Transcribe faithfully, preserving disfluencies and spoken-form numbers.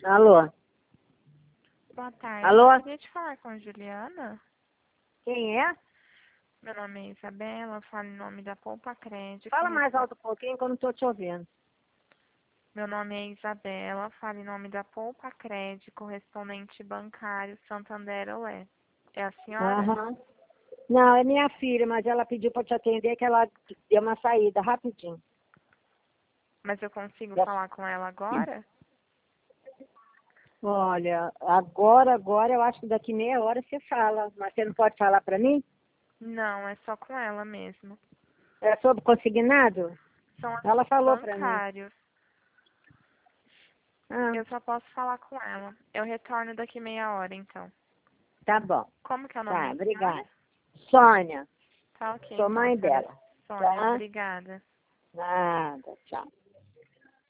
Alô? Boa tarde. Alô? Eu queria te falar com a Juliana. Quem é? Meu nome é Isabela, falo em nome da Poupa Crédito. Fala mais alto um pouquinho que eu não estou te ouvindo. Meu nome é Isabela, falo em nome da Poupa Crédito, correspondente bancário Santander Olé. É a senhora? Aham. Não, é minha filha, mas ela pediu para te atender que ela deu uma saída rapidinho. Mas eu consigo Já- falar com ela agora? Olha, agora, agora eu acho que daqui meia hora você fala, mas você não pode falar para mim? Não, é só com ela mesmo. É sobre consignado? São Ela falou para mim. bancários. Ah, Eu só posso falar com ela. Eu retorno daqui meia hora, então. tá bom. Como que é o nome Tá, da senhora? obrigada. Sônia, Tá ok, sou então, mãe senhora dela. Sônia. Tá? Obrigada. Nada, tchau.